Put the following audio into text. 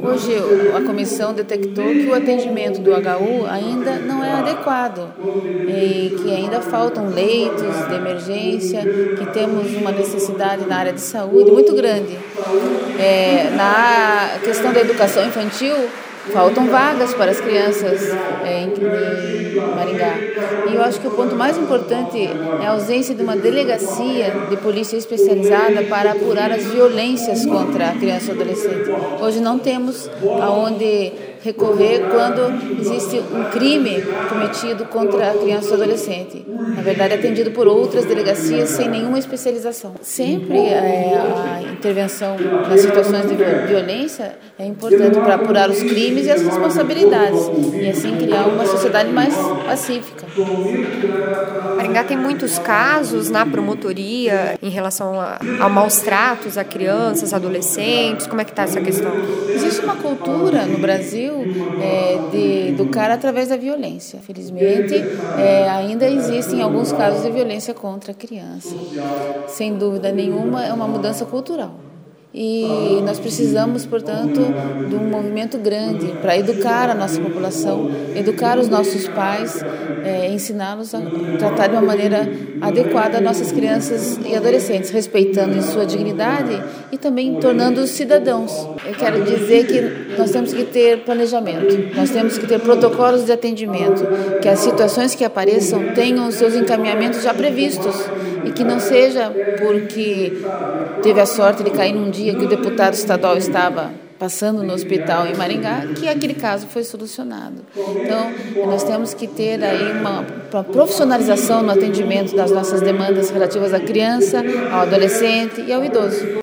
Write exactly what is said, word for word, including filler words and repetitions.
Hoje a comissão detectou que o atendimento do H U ainda não é adequado e que ainda faltam leitos de emergência, que temos uma necessidade na área de saúde muito grande. É, na questão da educação infantil, faltam vagas para as crianças é, em, em Maringá. E eu acho que o ponto mais importante é a ausência de uma delegacia de polícia especializada para apurar as violências contra a criança e o adolescente. Hoje não temos aonde recorrer quando existe um crime cometido contra a criança e o adolescente. Na verdade, é atendido por outras delegacias sem nenhuma especialização. Sempre é, a intervenção nas situações de violência é importante para apurar os crimes e as responsabilidades e assim criar uma sociedade mais pacífica. Maringá tem muitos casos na promotoria em relação a, a maus tratos a crianças, adolescentes. Como é que está essa questão? Existe uma cultura no Brasil é, de educar através da violência. Felizmente, é, ainda existem alguns casos de violência contra a criança. Sem dúvida nenhuma, é uma mudança cultural. E nós precisamos, portanto, de um movimento grande para educar a nossa população, educar os nossos pais, é, ensiná-los a tratar de uma maneira adequada nossas crianças e adolescentes, respeitando em sua dignidade e também tornando-os cidadãos. Eu quero dizer que nós temos que ter planejamento, nós temos que ter protocolos de atendimento, que as situações que apareçam tenham os seus encaminhamentos já previstos e que não seja porque teve a sorte de cair num dia que o deputado estadual estava passando no hospital em Maringá, que aquele caso foi solucionado. Então, nós temos que ter aí uma, uma profissionalização no atendimento das nossas demandas relativas à criança, ao adolescente e ao idoso.